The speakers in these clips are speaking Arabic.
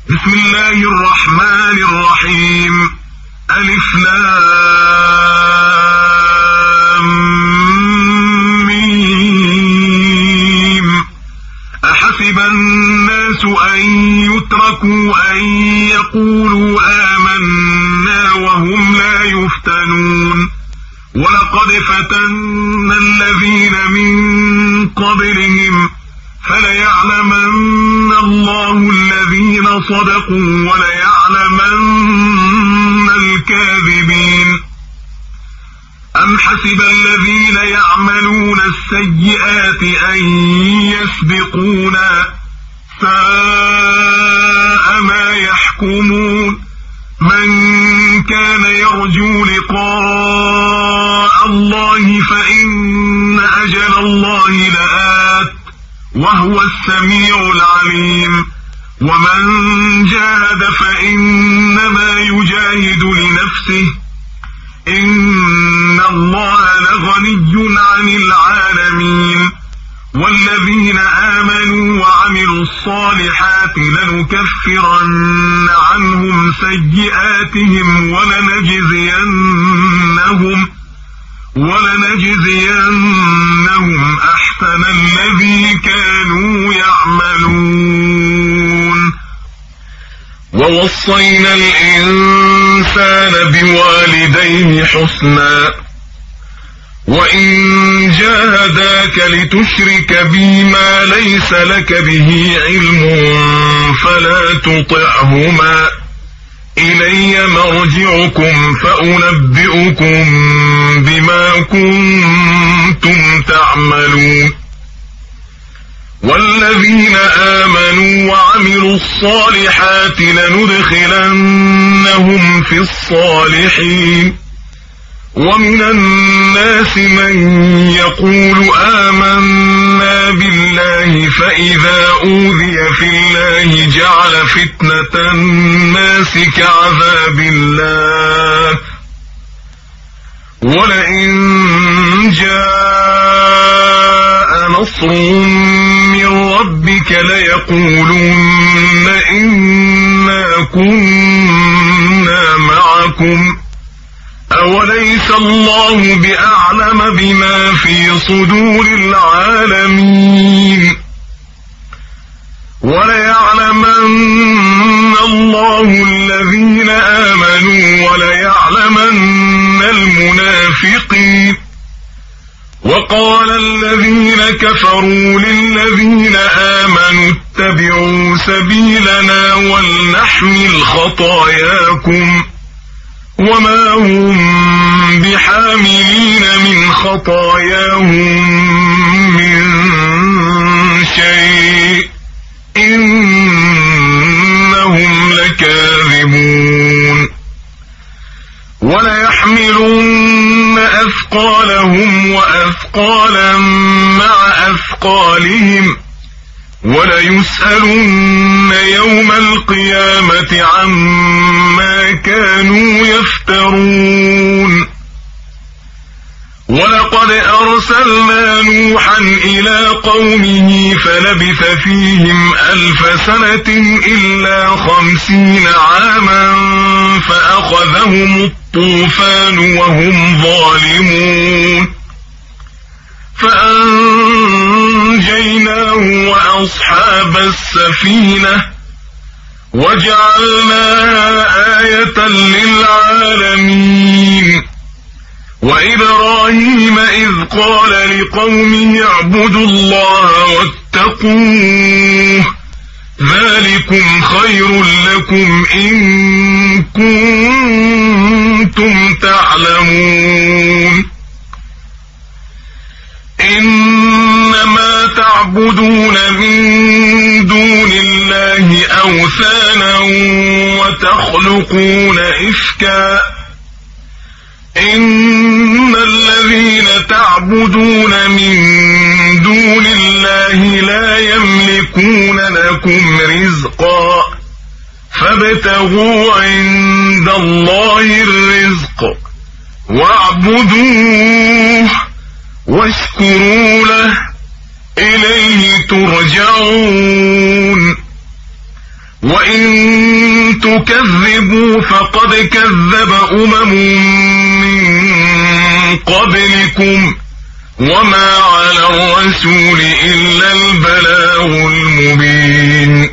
بسم الله الرحمن الرحيم. ألف لام ميم. أحسب الناس أن يتركوا أن يقولوا آمنا وهم لا يفتنون. ولقد فتنا الذين من قبلهم فليعلمن الله الذين صدقوا وليعلمن الكاذبين. أم حسب الذين يعملون السيئات أن يسبقونا ساء ما يحكمون. من كان يرجو لقاء الله فإن أجل الله لآت وهو السميع العليم. ومن جاهد فإنما يجاهد لنفسه إن الله لغني عن العالمين. والذين آمنوا وعملوا الصالحات لنكفرن عنهم سيئاتهم ولنجزينهم أحسن الذي كانوا يعملون. ووصينا الإنسان بوالديه حسنا وإن جاهداك لتشرك بي ما ليس لك به علم فلا تطعهما إلي مرجعكم فأنبئكم بما كنتم تعملون. والذين آمنوا وعملوا الصالحات لندخلنهم في الصالحين. ومن الناس من يقول آمنا بالله فإذا أوذي في الله جعل فتنة الناس كعذاب الله ولئن جاء نصر من ربك ليقولن إنا كنا معكم أوليس الله بأعلم بما في صدور العالمين. وليعلمن الله الذين آمنوا وليعلمن المنافقين. وقال الذين كفروا للذين آمنوا اتبعوا سبيلنا ولنحمل خطاياكم وما هم بحاملين من خطاياهم من شيء إنهم لكاذبون. وليحملن أثقالهم وأثقالا مع أثقالهم وليسألن يوم القيامة عما كانوا يفترون. ولقد أرسلنا نوحا إلى قومه فلبث فيهم 1000 سنة إلا 50 عاما فأخذهم الطوفان وهم ظالمون فأنجيناه وأصحاب السفينة وجعلناها آية للعالمين. وإبراهيم إذ قال لقومه اعبدوا الله واتقوه ذلكم خير لكم إن كنتم تعلمون. إنما تعبدون من دون الله أوثانا وتخلقون إفكا إن الذين تعبدون من دون الله لا يملكون لكم رزقا فابتغوا عند الله الرزق واعبدوه واشكروا له إليه ترجعون. وإن تكذبوا فقد كذب أمم من قبلكم وما على الرسول إلا البلاغ المبين.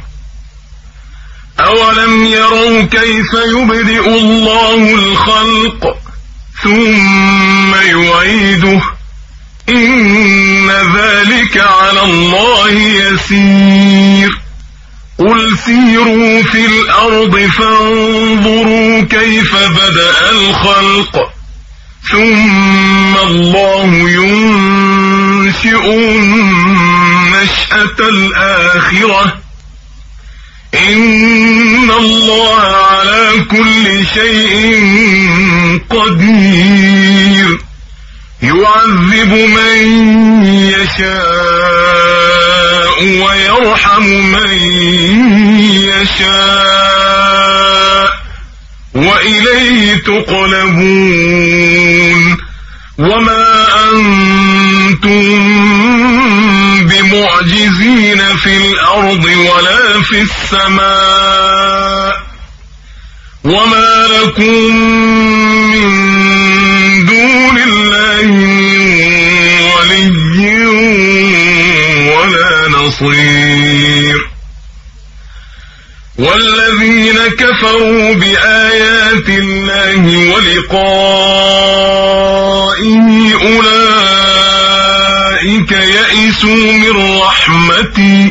أولم يروا كيف يبدئ الله الخلق ثم يعيده إن ذلك على الله يسير. قل سيروا في الأرض فانظروا كيف بدأ الخلق ثم الله ينشئ النشأة الآخرة إن الله على كل شيء قدير. يعذب من يشاء ويرحم من يشاء وإليه تقلبون. وما أنتم بمعجزين في الأرض ولا في السماء وما لكم من دون الله ولي ولا نصير. والذين كفروا بآيات الله ولقائه أولئك يئسوا من رحمتي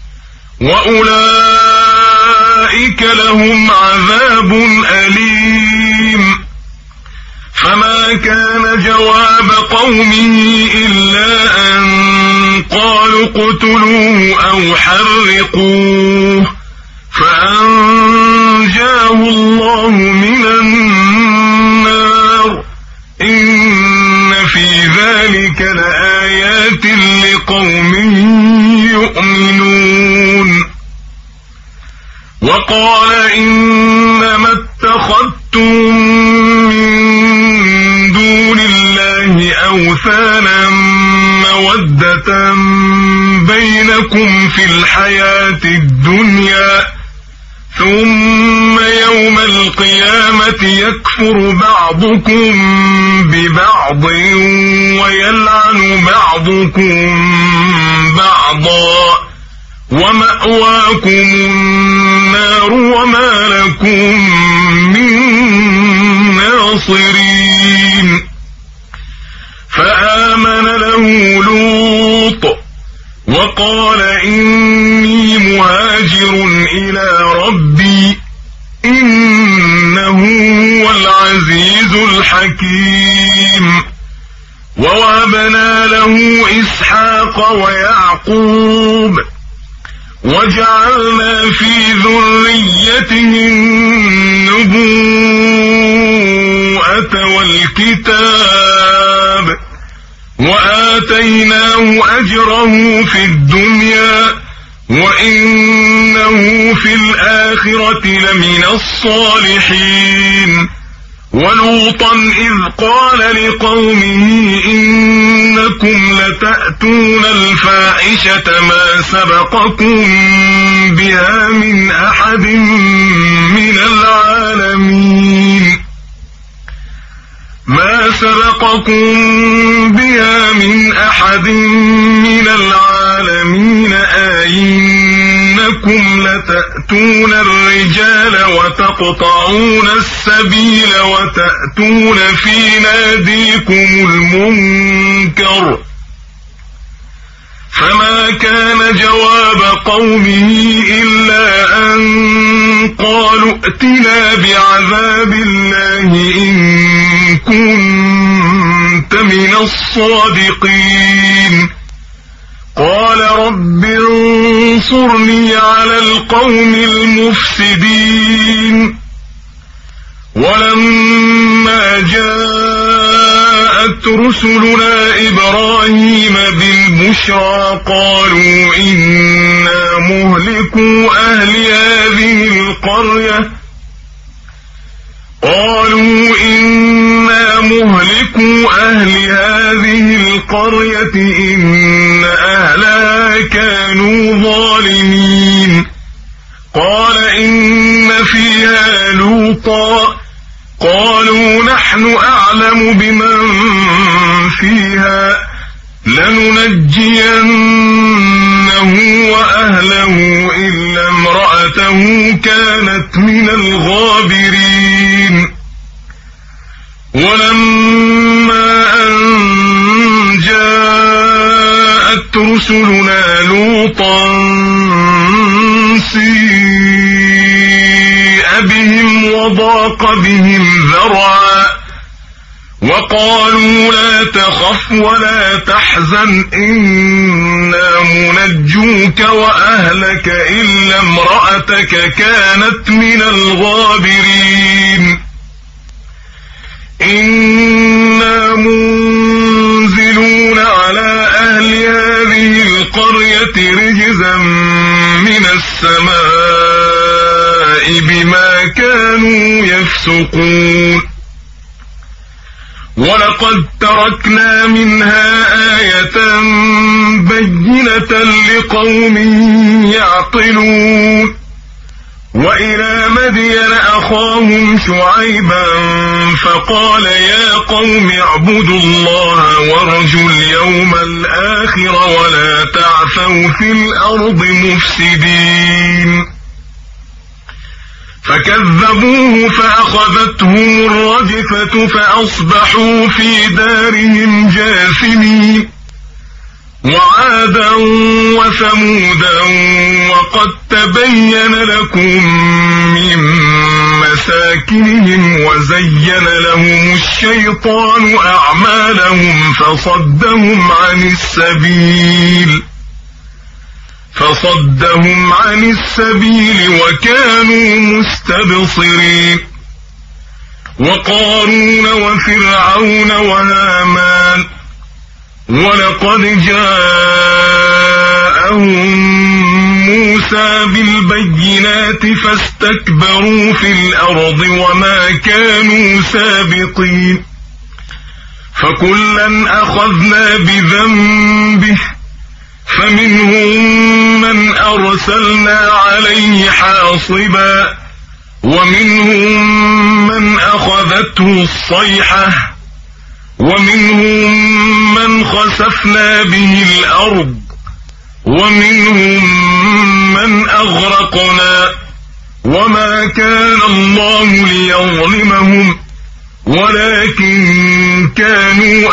وأولئك لهم عذاب أليم. فما كان جواب قومه إلا أن قالوا اقتلوه أو حرقوه فأنجاه الله من النار إن في ذلك لآيات لقوم يؤمنون. وقال إنما اتخذتم من دون الله أوثانا مودة بينكم في الحياة الدنيا ثم يوم القيامة يكفر بعضكم ببعض ويلعن بعضكم بعضا ومأواكم النار وما لكم من ناصرين. فآمن له لوط وقال إني مهاجر إلى ربي إنه هو العزيز الحكيم. ووهبنا له إسحاق ويعقوب وجعلنا في ذريته النبوءة والكتاب وآتيناه أجره في الدنيا وإنه في الآخرة لمن الصالحين. ولوطا إذ قال لقومه إنكم لتأتون الفاحشة ما سبقكم بها من أحد من العالمين ما سبقكم بها من أحد من العالمين أئنكم لتأتون الرجال وتقطعون السبيل وتأتون في ناديكم المنكر. فما كان جواب قومه إلا أن قالوا ائتنا بعذاب الله إن كنت من الصادقين. قال رب انصرني على القوم المفسدين. ولما جاءت رسلنا إبراهيم بالبشرى قالوا إنا مهلكو أهل هذه القرية إن أهلها كانوا ظالمين. قال إن فيها لوطا قالوا نحن أعلم بمن فيها لننجينه وأهله إلا امرأته كانت من الغابرين ولما أن جاءت رسلنا لوطا سيء بهم وضاق بهم ذرعا وقالوا لا تخف ولا تحزن إنا منجوك وأهلك إلا امرأتك كانت من الغابرين إنا منزلون على أهل هذه القرية رجزا من السماء بما كانوا يفسقون ولقد تركنا منها آية بينة لقوم يعقلون وإلى مدين أخاهم شعيبا فقال يا قوم اعبدوا الله وارجوا اليوم الآخر ولا تعثوا في الأرض مفسدين فكذبوه فأخذتهم الرجفة فأصبحوا في دارهم جاثمين وعادا وثمودا وقد تبين لكم من مساكنهم وزين لهم الشيطان أعمالهم فصدهم عن السبيل وكانوا مستبصرين وقارون وفرعون وهامان ولقد جاءهم موسى بالبينات فاستكبروا في الأرض وما كانوا سابقين فكلا أخذنا بذنبه فمنهم من أرسلنا عليه حاصبا ومنهم من أخذته الصيحة ومنهم من خسفنا به الأرض ومنهم من أغرقنا وما كان الله ليظلمهم ولكن كانوا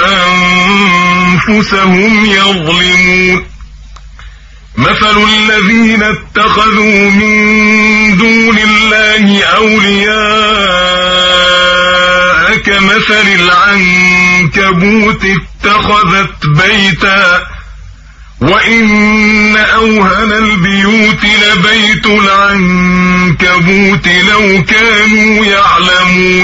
أنفسهم يظلمون مثل الذين اتخذوا من دون الله أولياء كمثل العنكبوت اتخذت بيتا وإن أوهن البيوت لبيت العنكبوت لو كانوا يعلمون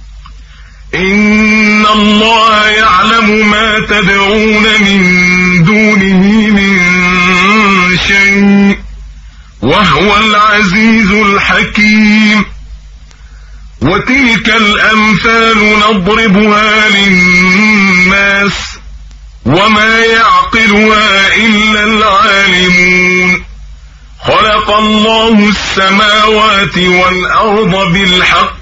إن الله يعلم ما تدعون من دونه من شيء وهو العزيز الحكيم وتلك الأمثال نضربها للناس وما يعقلها إلا العالمون خلق الله السماوات والأرض بالحق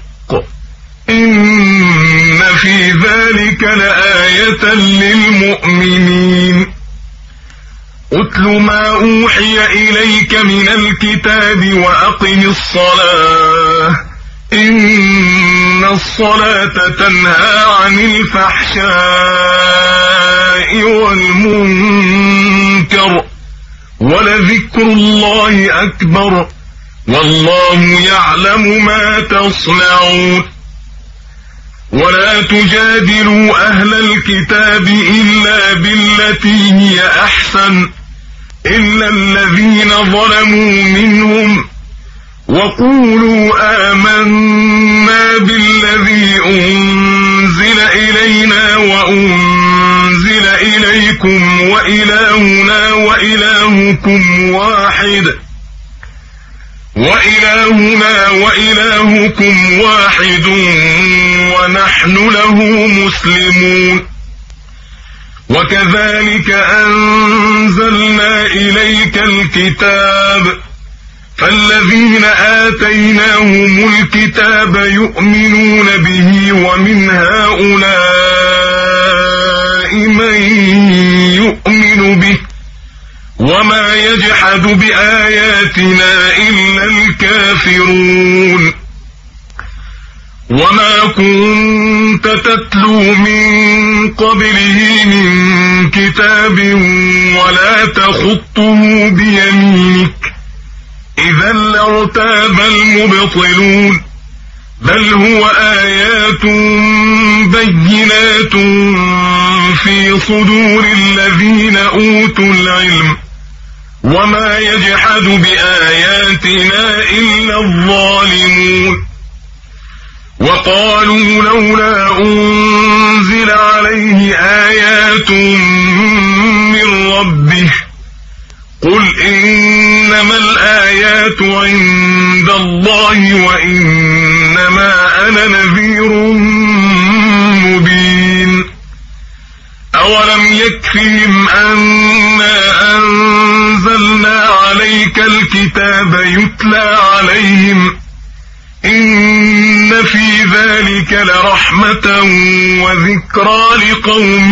إن في ذلك لآية للمؤمنين أتل ما أوحي إليك من الكتاب وأقم الصلاة إن الصلاة تنهى عن الفحشاء والمنكر ولذكر الله أكبر والله يعلم ما تصنعون ولا تجادلوا أهل الكتاب إلا بالتي هي أحسن إلا الذين ظلموا منهم وقولوا آمنا بالذي أنزل إلينا وأنزل إليكم وإلهنا وإلهكم واحد ونحن له مسلمون وكذلك أنزلنا إليك الكتاب فالذين آتيناهم الكتاب يؤمنون به ومن هؤلاء من يؤمن به وما يجحد بآياتنا إلا الكافرون وما كنت تتلو من قبله من كتاب ولا تخطه بيمينك إذا لارتاب المبطلون بل هو آيات بينات في صدور الذين أوتوا العلم وما يجحد بآياتنا إلا الظالمون وقالوا لولا أنزل عليه آيات من ربه قل إنما الآيات عند الله وإنما أنا نذير مبين أولم يكفهم أنا أنزلنا عليك الكتاب يتلى عليهم إن في ذلك لرحمة وذكرى لقوم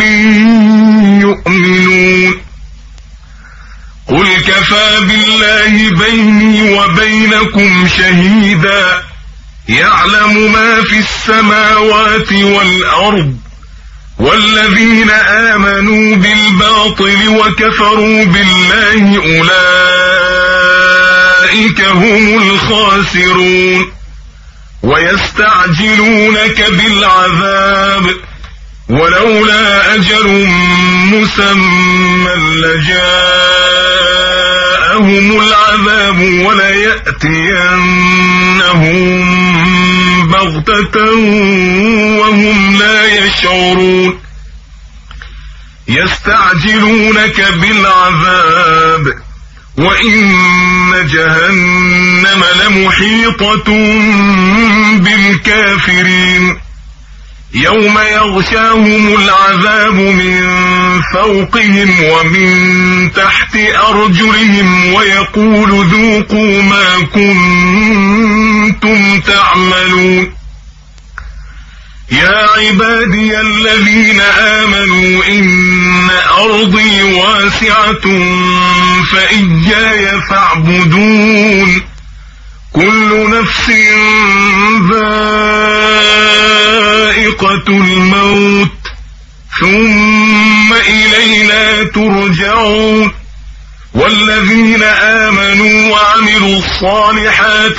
يؤمنون قل كفى بالله بيني وبينكم شهيدا يعلم ما في السماوات والأرض والذين آمنوا بالباطل وكفروا بالله أولئك هم الخاسرون ويستعجلونك بالعذاب ولولا أجل مسمى لجاءهم العذاب وليأتينهم بغتة وهم لا يشعرون يستعجلونك بالعذاب وإن جهنم لمحيطة بالكافرين يوم يغشاهم العذاب من فوقهم ومن تحت أرجلهم ويقول ذوقوا ما كنتم تعملون يا عبادي الذين آمنوا إن أرضي واسعة فإياي فاعبدون كل نفس ذائقة الموت ثم إلينا ترجعون والذين آمنوا وعملوا الصالحات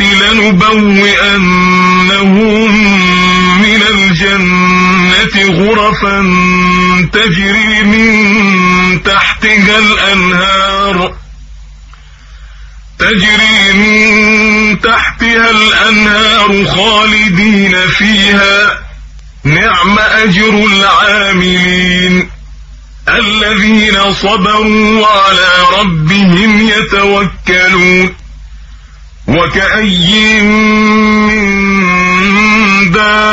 لنبوئنهم من الجنة غرفا تجري من تحتها الأنهار خالدين فيها نعم أجر العاملين الذين صبروا وعلى ربهم يتوكلون وكأي من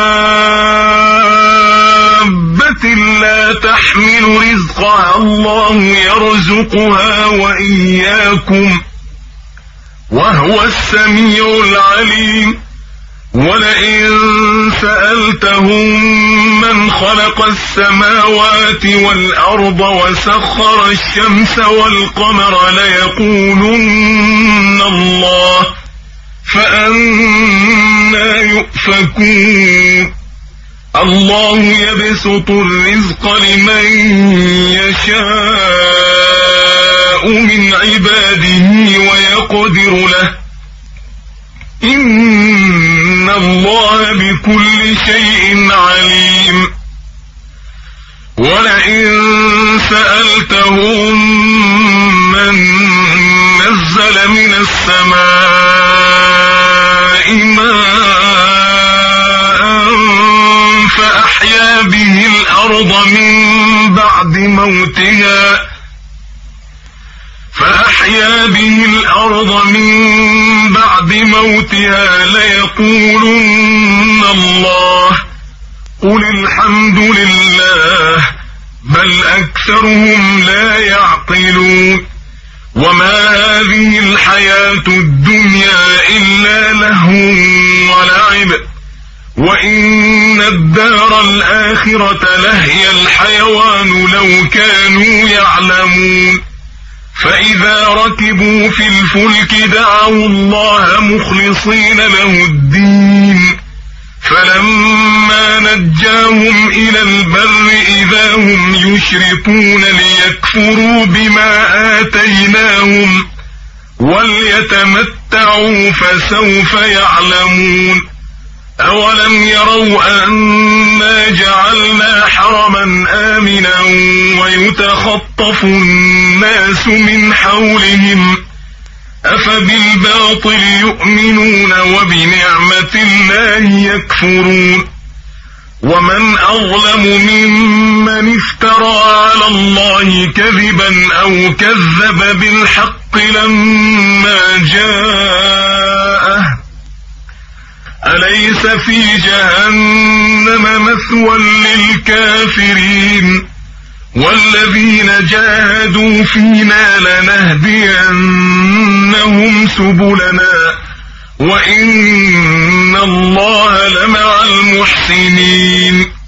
دابة لا تحمل رزقها الله يرزقها وإياكم وهو السميع العليم ولئن سألتهم من خلق السماوات والأرض وسخر الشمس والقمر ليقولن الله فأنى يؤفكون الله يبسط الرزق لمن يشاء من عباده ويقدر له إن الله بكل شيء عليم ولئن سألتهم من نزل من السماء ماء فأحيا به الأرض من بعد موتها ليقولن الله قل الحمد لله بل أكثرهم لا يعقلون وما هذه الحياة الدنيا إلا لهو ولعب وإن الدار الآخرة لهي الحيوان لو كانوا يعلمون فإذا ركبوا في الفلك دعوا الله مخلصين له الدين فلما نجاهم إلى البر إذا هم يشركون ليكفروا بما آتيناهم وليتمتعوا فسوف يعلمون أولم يروا أنا جعلنا حرما آمنا ويتخطف الناس من حولهم أفبالباطل يؤمنون وبنعمة الله يكفرون ومن أظلم ممن افترى على الله كذبا أو كذب بالحق لما جاءه أليس في جهنم مثوى للكافرين والذين جاهدوا فينا لنهدينهم سبلنا وإن الله لمع المحسنين